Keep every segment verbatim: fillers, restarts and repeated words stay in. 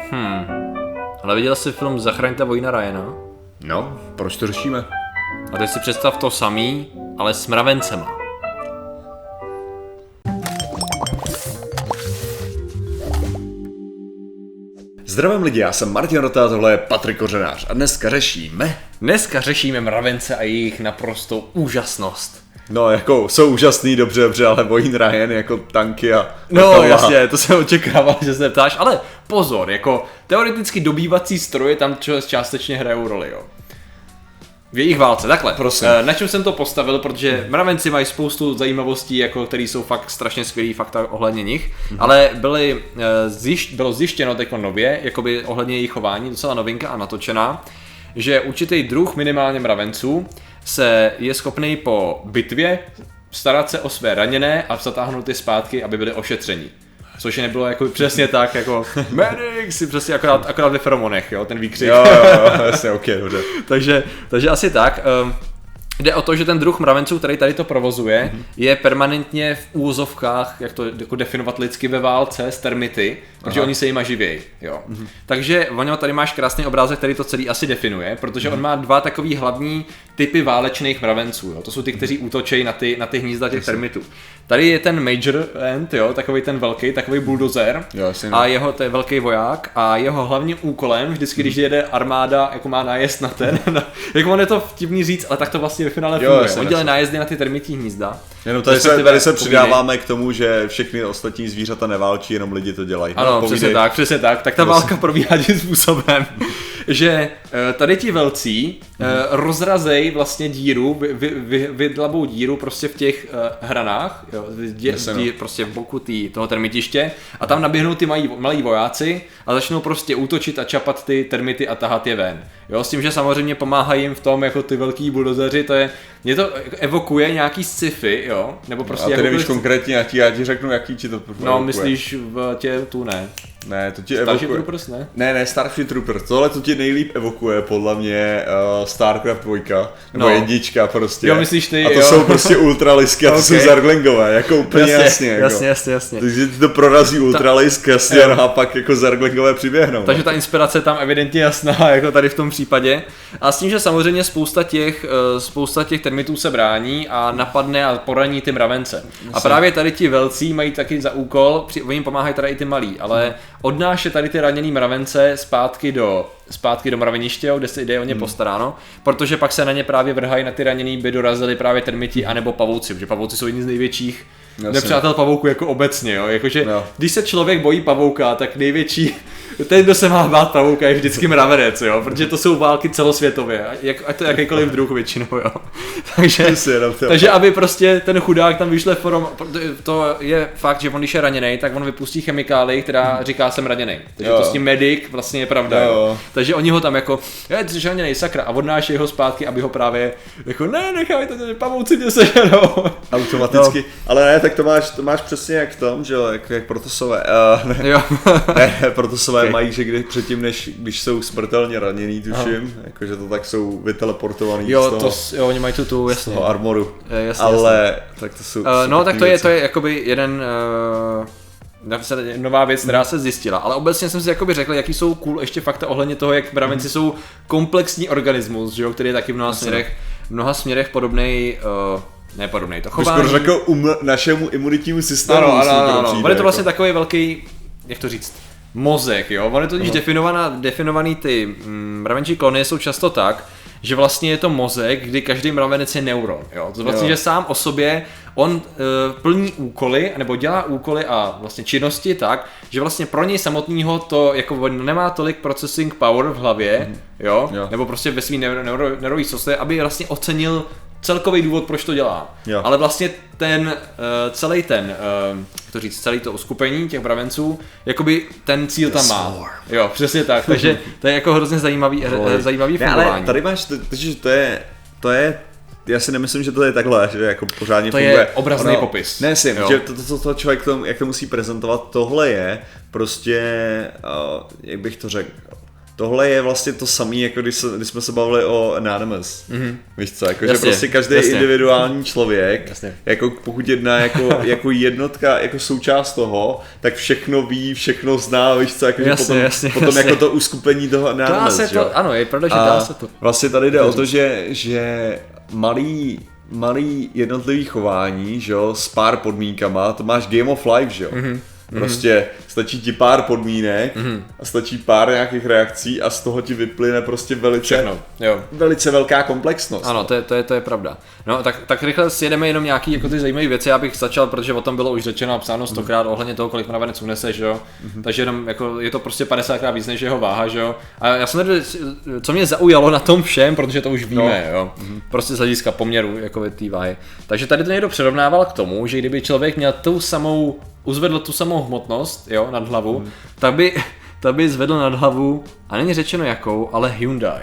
Hmm. Ale viděl jsi film Zachraňte vojína Ryana? No, proč to řešíme? A teď si představ to samý, ale s mravencema. Zdravím lidi, já jsem Martin Rota, tohle je Patrik Kořenář a dneska řešíme... Dneska řešíme mravence a jejich naprostou úžasnost. No jako jsou úžasný, dobře, dobře, ale vojín Ryan jako tanky a... No a jasně, to jsem očekával, že se ptáš, ale pozor, jako teoreticky dobývací stroje tam částečně hrajou roli, jo. V jejich válce, takhle. Prosím. Na čem jsem to postavil, protože mravenci mají spoustu zajímavostí, jako, které jsou fakt strašně skvělý fakta ohledně nich, mm-hmm. ale byly, zjišť, bylo zjištěno teď nově, jakoby ohledně jejich chování, docela novinka a natočená, že určitý druh minimálně mravenců se je schopný po bitvě starat se o své raněné a zatáhnout je zpátky, aby byli ošetření. Což nebylo jako přesně tak, jako medic, si přesně akorát, akorát ve feromonech, jo, ten výkřik. Jo, jo, jo, jasně, ok, dobře. takže, takže asi tak. Um, jde o to, že ten druh mravenců, který tady to provozuje, mm-hmm. je permanentně v úvozovkách, jak to jako definovat lidsky, ve válce s termity, protože oni se jima živějí, jo. Mm-hmm. Takže Voňo, tady máš krásný obrázek, který to celý asi definuje, protože mm-hmm. on má dva takový hlavní typy válečných mravenců, jo. To jsou ty, kteří útočí na ty, na ty hnízda těch termitů. Tady je ten Major Ant, jo, takový ten velký, takový bulldozer jo, a jeho, to je velký voják a jeho hlavním úkolem, vždycky, když jede armáda, jako má nájezd na ten, jako on je to vtipný říct, ale tak to vlastně ve finále funguje. On dělá nájezdy na ty termitní hnízda. Jenom tady se, tady se přidáváme k tomu, že všechny ostatní zvířata neválčí, jenom lidi to dělají. Ano, no, přesně tak, přesně tak. Tak ta válka probíhá tím způsobem, že tady ti velcí mm-hmm. rozrazej vlastně díru, vy, vy, vy, vydlabou díru prostě v těch uh, hranách, jo, dě, dí, prostě v boku tý, toho termitiště a tam naběhnou ty malí, malí vojáci a začnou prostě útočit a čapat ty termity a tahat je ven. Jo, s tím, že samozřejmě pomáhají jim v tom jako ty velký buldozeři, to je, mě to evokuje nějaký sci-fi, jo, nebo prostě... A ty nevíš konkrétně jaký, já ti řeknu jaký ti to evokuje. No, myslíš v tě tu ne. Ne, to ti Starship evokuje... Troopers, ne? Ne, ne, Starship Troopers, tohle to ti nejlíp evokuje podle mě uh, Starcraft dva, nebo no. jednička prostě. Jo, myslíš ty, A to jo. jsou prostě ultralisky a to okay. jsou zarglingové, jako úplně jasně. Jasně, jako. jasně, jasně, jasně. Takže ti to prorazí ultralisk, jasně, ta... a pak jako zarglingové přiběhnou. Takže ta inspirace tam evidentně jasná, jako tady v tom případě. A s tím, že samozřejmě spousta těch, spousta těch termitů se brání a napadne a poraní ty mravence. Jasně. A právě tady ti velcí mají taky za úkol, při, oni jim pomáhají tady i ty malí, ale odnášet tady ty raněný mravence zpátky do, zpátky do mraveniště, kde se jde o ně hmm. postaráno, protože pak se na ně právě vrhají na ty raněný, by dorazili právě termiti anebo pavouci, protože pavouci jsou jedni z největších Jasně. nepřátel pavouku jako obecně, jo? Jakože no. Když se člověk bojí pavouka, tak největší, ten, kdo se má bát pavouka, je vždycky mravenec, jo? Protože to jsou války celosvětově, jak, ať to jakýkoliv druh většinou, jo? takže, takže aby prostě ten chudák tam vyšle forum, to je fakt, že on když je raněnej, tak on vypustí chemikály, která říká jsem raněnej, takže jo. to s tím medic vlastně je pravda, jo. Jo? Takže oni ho tam jako, je, ty jsi raněnej, sakra, a odnáší ho zpátky, aby ho právě jako, ne, nechaj to, pavouci tě seženou. Automaticky, no. Ale ne, tak to máš, to máš přesně jak v tom, že jo, jak, jak protosové, uh, ne, jo. ne, protosové okay. mají, že kdy, předtím, než když jsou smrtelně raněný, tuším, jakože to tak jsou vyteleportovaný jo, z toho, to, jo, oni mají tu, tu jasně. z toho armoru, je, jasně, ale jasně. tak to jsou... Uh, no tak to je, to je jakoby jeden... Uh... nová věc, která se zjistila, ale obecně jsem si jakoby řekl, jaký jsou cool ještě fakta ohledně toho, jak mravenci mm. jsou komplexní organismus, že jo, který je taky v mnoha směrech, v mnoha směrech podobnej, uh, ne podobnej, to chování. Bych skoro řekl um, našemu imunitnímu systému. Ano, ano, ano, ano. On je to vlastně jako. takový velký, jak to říct, mozek, jo, on je totiž definovaná, definovaný ty mm, mravenčí kolonie jsou často tak, že vlastně je to mozek, kdy každý mravenec je neuron, jo, to vlastně, jo. že sám o sobě on uh, plní úkoly, nebo dělá úkoly a vlastně činnosti tak, že vlastně pro něj samotného to jako nemá tolik processing power v hlavě, mm. jo? jo, nebo prostě ve svý neuro, neuro, neurový soustě, aby vlastně ocenil celkový důvod, proč to dělá. Jo. Ale vlastně ten, uh, celý ten, uh, jak to říct, celý to uskupení těch mravenců, jakoby ten cíl tam má. Jo, přesně tak, takže to je jako hrozně zajímavý, zajímavý fungování. Ale tady máš, takže to je, to je, já si nemyslím, že to je takhle, že jako pořádně to funguje. To je obrazný ono, popis. Ne, si, že to, to, to člověk to, jak to musí prezentovat, tohle je prostě, uh, jak bych to řekl, tohle je vlastně to samé, jako když, se, když jsme se bavili o Anonymous. Mm-hmm. Víš co, jako, jasně, že prostě každý jasně. individuální člověk, jasně. jako pokud jedná jako, jako jednotka, jako součást toho, tak všechno ví, všechno zná, víš co, jako, jasně, potom, jasně, potom jasně. jako to uskupení toho Anonymous. Dá se to, ano, je pravda, že dá se to. Vlastně tady jde o to, že, že malý malý jednotlivý chování, že jo, s pár podmínkama, to máš Game of Life, že jo. Mm-hmm. Prostě stačí ti pár podmínek mm-hmm. a stačí pár nějakých reakcí a z toho ti vyplyne prostě velice, všechno, jo. velice velká komplexnost. Ano, to je, to je, to je pravda. No tak, tak rychle sjedeme jenom nějaký jako ty zajímavé věci, já bych začal, protože o tom bylo už řečeno a psáno stokrát ohledně toho, kolik mravenec unese, že jo. Mm-hmm. Takže jenom jako je to prostě padesátkrát víc než jeho váha, že jo. A já jsem tady, co mě zaujalo na tom všem, protože to už víme, no. jo. Mm-hmm. Prostě z hlediska poměru jako té váhy. Takže tady to někdo přirovnával k tomu, že kdyby člověk měl tu samou uzvedl tu samou hmotnost, jo, nad hlavu, hmm. tak by, tak by zvedl nad hlavu, a není řečeno jakou, ale Hyundai.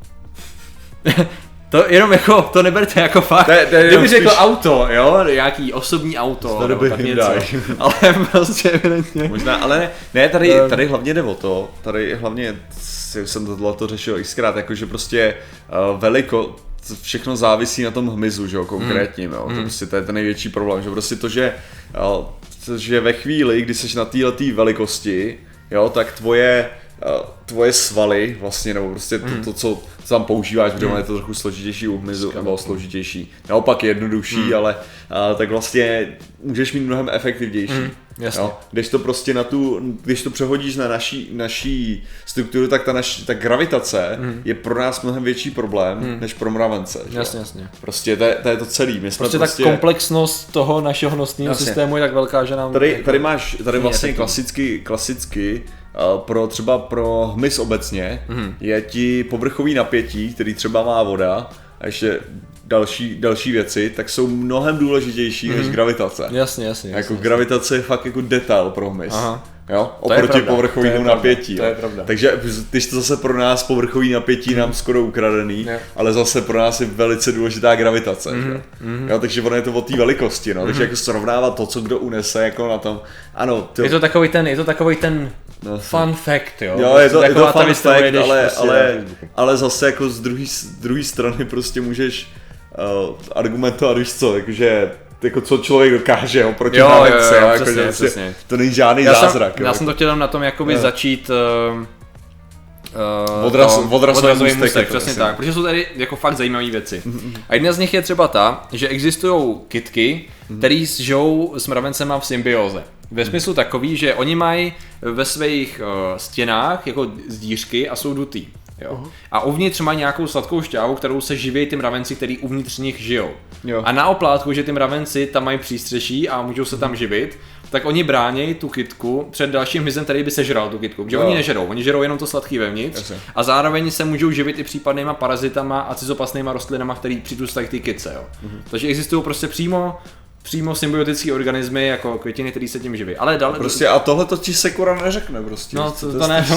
To jenom jako, to neberte jako fakt. Kdyby řekl spíš... auto, jo, nějaký osobní auto, to nebo tak Hyundai. Něco, ale prostě evidentně. Možná, ale ne, ne tady, tady hlavně jde o to, tady hlavně, jsem tohle řešil xkrát, jakože prostě uh, veliko, všechno závisí na tom hmyzu, že jo, konkrétním, jo, mm. to, prostě, to je ten největší problém, že prostě to, že uh, že ve chvíli, kdy jsi na této velikosti, jo, tak tvoje, uh, tvoje svaly vlastně, nebo prostě to, to co tam používáš, protože mm. je to trochu složitější u hmyzu, nebo složitější, naopak jednodušší, mm. ale uh, tak vlastně můžeš mít mnohem efektivnější. Mm. Jo? Když to prostě na tu, když to přehodíš na naší, naší strukturu, tak ta, naši, ta gravitace mm. je pro nás mnohem větší problém, mm. než pro mravence. Jasně, jasně. Prostě to je, to je to celý. My jsme prostě, prostě tak komplexnost toho našeho nosního systému je tak velká, že nám... Tady, tady máš, tady vlastně klasicky, klasicky uh, pro třeba pro hmyz obecně mm. je ti povrchový napětí, který třeba má voda, a ještě další, další věci, tak jsou mnohem důležitější mm-hmm. než gravitace. Jasně, jasně. Jako jasně gravitace je fakt jako detail pro hmyz. Aha. Jo? Oproti povrchovému napětí. To je pravda. Takže když to zase pro nás povrchový napětí nám skoro ukradený, yeah. ale zase pro nás je velice důležitá gravitace. Mm-hmm. Mm-hmm. Jo? Takže ono je to o té velikosti. No? Mm-hmm. Takže jako srovnávat to, co kdo unese jako na tom. Ano, to... Je to takový ten, je to takový ten no, fun fact, jo. Jo, je to, je to fun fact, ale, prostě ale, ale zase jako z druhé z druhé strany prostě můžeš uh, argumentovat, víš co, jakože jako co člověk dokáže jo, proti jo, mravence, jo, jo, jako, přesně, že přesně. To není žádný já zázrak. Jsem, já jsem to chtěl na tom jakoby jo. začít uh, uh, Odraz, to, odrazový můstek, můstek přesně tak, protože jsou tady jako fakt zajímavé věci. Mm-hmm. A jedna z nich je třeba ta, že existují kytky, mm-hmm. které žijou s mravencema v symbióze. Ve smyslu takový, že oni mají ve svých uh, stěnách jako zdířky a jsou dutý. Jo. Uh-huh. A uvnitř mají nějakou sladkou šťávu, kterou se živí ty mravenci, který uvnitř nich žijou. Jo. A na oplátku, že ty mravenci tam mají přístřeší a můžou se tam živit, tak oni brání tu kytku před dalším hmyzem, který by sežral tu kytku. Protože jo. oni nežerou, oni žerou jenom to sladký vevnitř. Jasně. A zároveň se můžou živit i případnýma parazitama a cizopasnýma rostlinama, který přidůstají k ty kytce. Jo. Uh-huh. Takže existují prostě přímo přímo symbiotické organismy jako květiny, které se tím živí. Ale dal... Prostě a tohle to ti Sekura neřekne prostě. No to, to, to ne.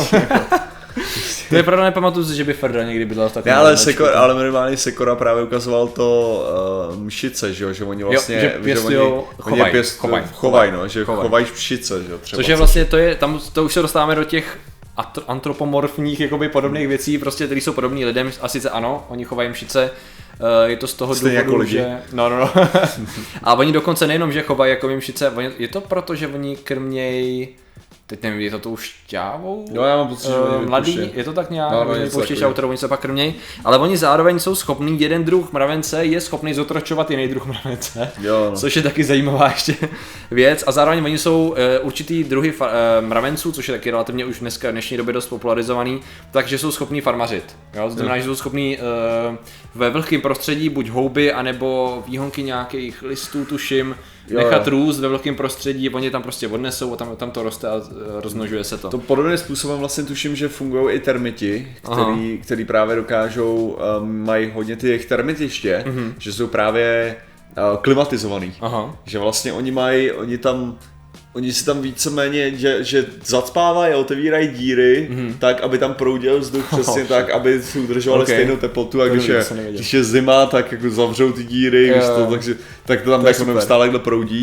To je pravda, nepamatuju si, že by Ferda někdy bydla v takovém. Ne, ale, Sekor, ale minimálně Sekora právě ukazoval to uh, mšice, že jo, že oni vlastně, jo, že pěstujou, chovaj, pěst, chovaj, chovaj, no, že chovaj. chovají mšice, že jo, třeba. Což je vlastně, to je, tam to už se dostáváme do těch antropomorfních, jakoby podobných věcí, prostě, které jsou podobní lidem, a sice ano, oni chovají mšice, uh, je to z toho Stejně důvodu, jako že... No, no, no. A oni dokonce nejenom, že chovají jako mšice, je to proto, že oni krmějí. Teď nevím, je to tou šťávou? Jo, já mám pocit, že uh, mladý, je to tak nějak, no, oni pouštějí šťávu, kterou oni se pak krmějí, ale oni zároveň jsou schopní, jeden druh mravence je schopný zotročovat jiný druh mravence, jo, no. Což je taky zajímavá ještě věc a zároveň oni jsou uh, určitý druhy fa- uh, mravenců, což je taky relativně už dneska v dnešní době dost popularizovaný, takže jsou schopní farmařit, jo, to znamená, že jsou schopní uh, ve vlhkém prostředí buď houby, anebo výhonky nějakých listů, tuším, jo, nechat jo. růst ve velkém prostředí, oni tam prostě odnesou a tam, tam to roste a rozmnožuje se to. To podobným způsobem vlastně tuším, že fungují i termiti, který, který právě dokážou, um, mají hodně ty jejich termitiště, mm-hmm. že jsou právě uh, klimatizovaný. Aha. Že vlastně oni mají, oni tam Oni si tam víceméně, že, že zacpávají a otevírají díry, mm-hmm. tak, aby tam proudil vzduch přesně oh, tak, aby si udržovali okay. stejnou teplotu a když je, když je zima, tak jako zavřou ty díry, to, takže, tak to tam to jako neustále proudí.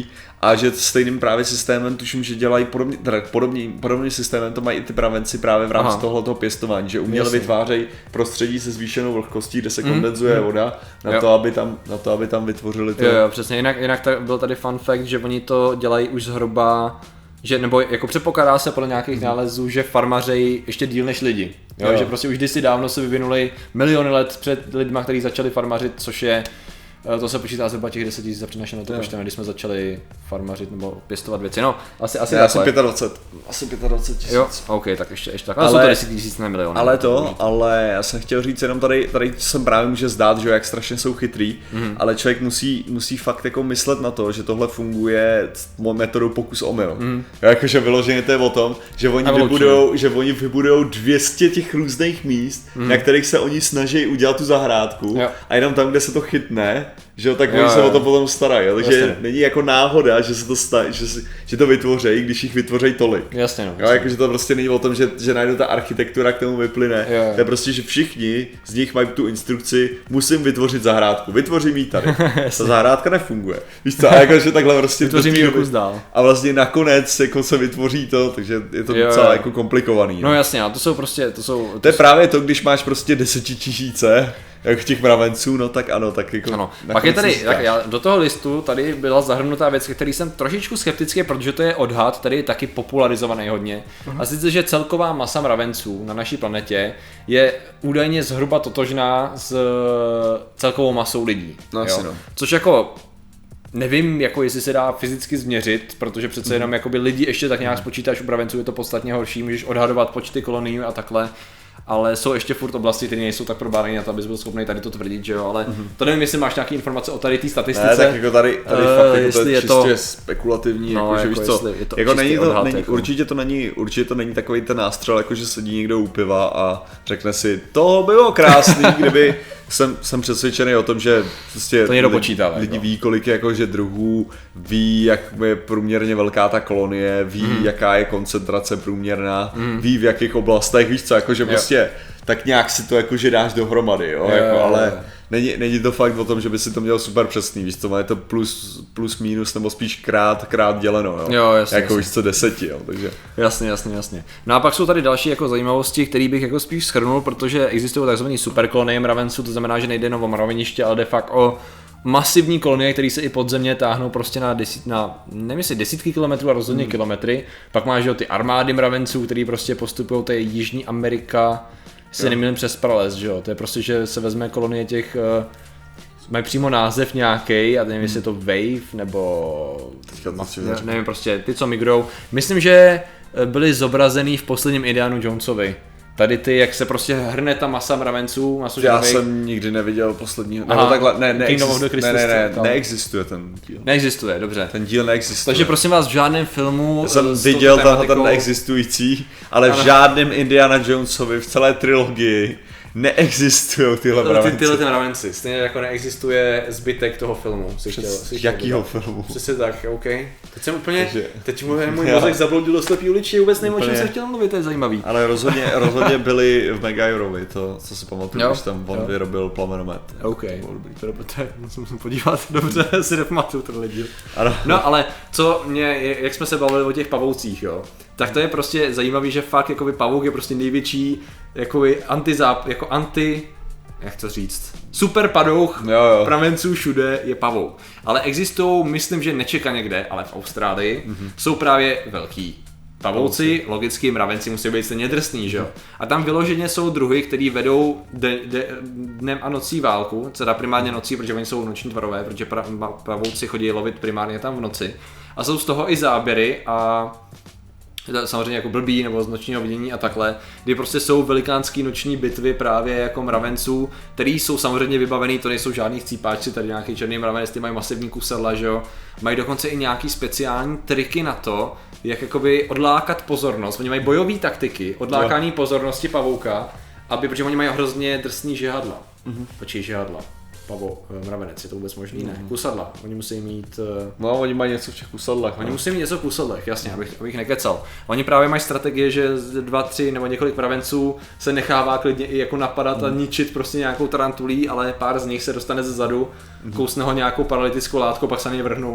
a že stejným právě systémem, tuším, že dělají podobně, teda podobný, podobný systémem to mají i ty mravenci právě v rámci tohoto pěstování, že uměle vytvářejí prostředí se zvýšenou vlhkostí, kde se mm. kondenzuje mm. voda na to, aby tam, na to, aby tam vytvořili to. Jo, jo, přesně, jinak, jinak tady, byl tady fun fact, že oni to dělají už zhruba, že, nebo jako předpokládá se podle nějakých mm. nálezů, že farmařejí ještě díl než lidi, jo? Jo. Že prostě už kdysi dávno se vyvinuli miliony let před lidma, kteří začali farmařit, což je to se počítá zhruba těch deset tisíc před naším letopočtem, když jsme začali farmařit nebo pěstovat věci. No, asi asi asi dvacet pět. Asi dvacet pět tisíc. Jo, OK, tak ještě ještě tak. Ale, ale jsou to deset tisíc, ne miliony. Ale to, ale já jsem chtěl říct jenom tady, tady jsem právě může zdát, že jak strašně jsou chytrý, mm. ale člověk musí, musí fakt jako myslet na to, že tohle funguje metodou pokus omyl. Mm. Jakože vyloženě to je o tom, že oni vybudujou, že oni vybudujou dvě stě těch různých míst, mm. na kterých se oni snaží udělat tu zahrádku, jo. A jenom tam, kde se to chytne, že jo, tak oni se o to potom starají, jo? Takže jasně. Není jako náhoda, že se to sta- že, si, že to vytvoří, když jich vytvoří tolik. Jasně, no. Jo, jakože to prostě není o tom, že, že najednou ta architektura k tomu vyplyne. Jo, jo. To je prostě, že všichni z nich mají tu instrukci, musím vytvořit zahrádku, vytvořím ji tady. Ta zahrádka nefunguje. Víš co, a jakože takhle prostě vytvořím ji kus dál. A vlastně nakonec jako se vytvoří to, takže je to jo, docela jo. jako komplikovaný. No, no jasně, a to jsou prostě, to jsou... To, to je jsou... právě to, když máš prostě desetitisíce jak těch mravenců, no tak ano, tak jako... Ano. Pak je tady, tak já, do toho listu tady byla zahrnutá věc, který jsem trošičku skeptický, protože to je odhad, tady je taky popularizovaný hodně. Uh-huh. A sice, že celková masa mravenců na naší planetě je údajně zhruba totožná s celkovou masou lidí. No, jo? No. Což jako... Nevím, jako jestli se dá fyzicky změřit, protože přece jenom jakoby lidi ještě tak nějak spočítáš, u mravenců je to podstatně horší, můžeš odhadovat počty kolonií a takhle. Ale jsou ještě furt oblasti, které nejsou tak probádané na to, abys byl schopný tady to tvrdit, že jo, ale mm-hmm. to nevím, jestli máš nějaké informace o tady té statistice. Ne, tak jako tady, tady uh, fakt jako to je čistě to... spekulativní, no, jako, že jako víš co, je to jako není to, odhad, není, jako. určitě to není, určitě to není takový ten nástřel, jako že sedí někdo u piva a řekne si, to bylo krásný, kdyby, jsem, jsem přesvědčený o tom, že prostě to někdo počítá, lidi ví, kolik je jakože druhů, ví, jak je průměrně velká ta kolonie, ví, mm. jaká je koncentrace průměrná, mm. ví, v jakých oblastech, víš co, jakože prostě tak nějak si to jakože dáš dohromady, jo, je, jako, je, ale je. Není, není to fakt o tom, že by si to měl super přesný, víš co, je to plus, plus minus nebo spíš krát, krát děleno, jo, jo jasně, jako jasně. víš co, deseti, jo, takže. Jasně, jasně, jasně. No a pak jsou tady další jako zajímavosti, které bych jako spíš shrnul, protože existují takzvaný superkolonie mravenců, to znamená, že nejde jenom o mraveniště, ale de facto o masivní kolonie, které se i podzemně táhnou prostě na, desit, na nevím jestli desítky kilometrů a rozhodně hmm. kilometry. Pak máš jo ty armády mravenců, které prostě postupují, to je Jižní Amerika, se nemýlím přes prales, že jo, to je prostě, že se vezme kolonie těch, uh, mají přímo název nějaký a nevím, jestli je to Wave, nebo ne, nevím prostě, ty co migrujou. Myslím, že byli zobrazený v posledním Indianu Jonesovi. Tady ty, jak se prostě hrne ta masa mravenců, maso Já žravej. jsem nikdy neviděl posledního, nebo takhle, ne, ne, Kingdom of the ne, ne, ne, neexistuje ten díl. Neexistuje, dobře. Ten díl neexistuje. Takže prosím vás, v žádném filmu... Já jsem viděl ten, ten neexistující, ale v žádném Indiana Jonesovi, v celé trilogii, neexistují tyhle mravenci. Ty, tyhle ty mravenci, stejně jako neexistuje zbytek toho filmu. Jakýho filmu? Přesně tak, OK. Teď jsem úplně, Takže, teď můj, můj mozek zabloudil do slepý uličky, vůbec nevím, o čem jsem chtěl mluvit, to je zajímavý. Ale rozhodně, rozhodně byli v Megajorovi, to, co si pamatuju, když tam on jo. vyrobil plamenomet. OK, to je, musím podívat, dobře, si nepamatuju ten lidi. No ale co mě, jak jsme se bavili o těch pavoucích, jo, tak to je prostě zajímavý, že fakt jakoby pavouk je prostě největší jakoby antizáp, jako anti, jak to říct, super padouch pramenců všude je pavouk. Ale existují, myslím, že nečekaně kde, ale v Austrálii, mm-hmm. jsou právě velký pavouci, logicky mravenci musí být stejně drsný, že jo? A tam vyloženě jsou druhy, který vedou de, de, dnem a nocí válku, teda primárně nocí, protože oni jsou noční tvarové, protože pra, pavouci chodí lovit primárně tam v noci. A jsou z toho i záběry a samozřejmě jako blbý nebo z nočního vidění a takhle, kdy prostě jsou velikánský noční bitvy právě jako mravenců, který jsou samozřejmě vybavený, to nejsou žádný chcípáči, tady nějaký černý mravenec, ty mají masivní kusedla, že jo, mají dokonce i nějaký speciální triky na to, jak jakoby odlákat pozornost, oni mají bojové taktiky, odlákání no. pozornosti pavouka, aby, protože oni mají hrozně drsný žihadla, mm-hmm. počkej žihadla. Pavo, mravenec, je to vůbec možný? Ne. Kusadla. Oni musí mít... Uh... No, oni mají něco v těch kusadlech. Oni ne? musí mít něco v kusadlech, jasně, abych, abych nekecal. Oni právě mají strategie, že dva, tři nebo několik mravenců se nechává klidně i jako napadat mm. a ničit prostě nějakou tarantulí, ale pár z nich se dostane ze zadu, mm. kousne ho nějakou paralytickou látkou, pak se na něj vrhnou a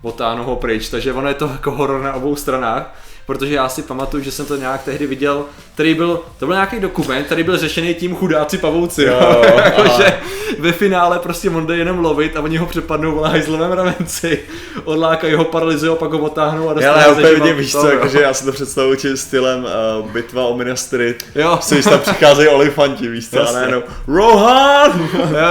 otáhnou ho pryč, takže ono je to jako horor na obou stranách. Protože já si pamatuju, že jsem to nějak tehdy viděl, tady byl, to byl nějaký dokument, tady byl řešený tím chudáci pavouci, jo, jakože ve finále prostě on jde jenom lovit a oni ho přepadnou v hajzlovém mravenci, odlákají ho, paralyzují, pak ho otáhnou a dostanou. Já úplně vidím, víš co, jakože já si to představuji tím stylem uh, bitva o Minas Tirith, jo. si tam přicházejí olifanti, víš co, a najednou Rohan!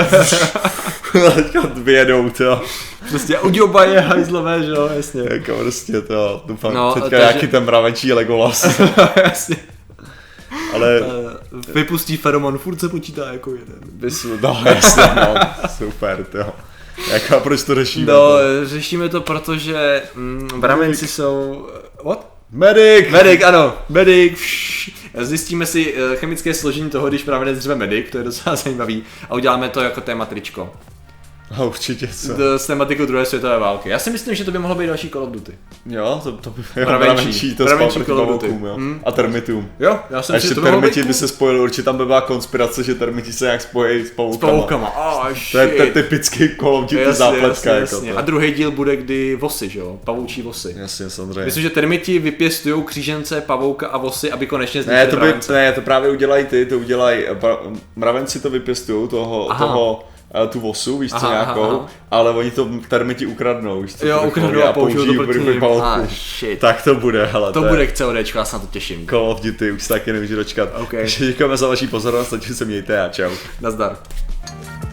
Teďka vyjedou to. Prostě uděoba je hajzlové, že jo, jasně. Jako prostě to, doufám, no, teďka takže... nějaký ten mravenčí Legolas. Jasně. Ale... Uh, vypustí feromon, furt se počítá jako jeden. Bys, no jasně, no, super, to. Jako a proč to řešíme? No, to? řešíme to, protože mm, mravenci jsou... What? Medic! Medic, ano, medic. Vš. Zjistíme si chemické složení toho, když mravenec řve medic, to je docela zajímavý. A uděláme to jako téma tričko. A určitě co. S tématikou druhé světové války. Já si myslím, že to by mohlo být další Call of Duty. Jo, to, to by bylo mravenčí, to mravenčí spal Call of Duty. pavoukům, jo. Hmm. A termitům. Jo, já jsem a si ještě to mohlo termiti být... by se spojili, určitě tam by byla konspirace, že termiti se nějak spojí s pavoukama. S pavoukama, oh, to je ten typický Call of Duty zápletka. Jako jasně. A druhý díl bude kdy vosy, že jo, pavoučí vosy. Jasně, samozřejmě. Myslím, že termiti vypěstujou křížence, pavouka a vosy, aby konečně zničili ne, to by, mravence. ne, to právě udělají ty, to udělají, mravenci to vypěstujou, toho, toho tu vosu, víš co, aha, nějakou, aha. Ale oni to termiti ukradnou, víš co, jo, ukradnou a použijí to proti ním. Ah, shit. Tak to bude, hele. To, to bude k CODčku, já se na to těším. Call of Duty, už se taky nemůžu dočkat. Okay. Děkujeme za vaši pozornost, takže se mějte a čau. Nazdar.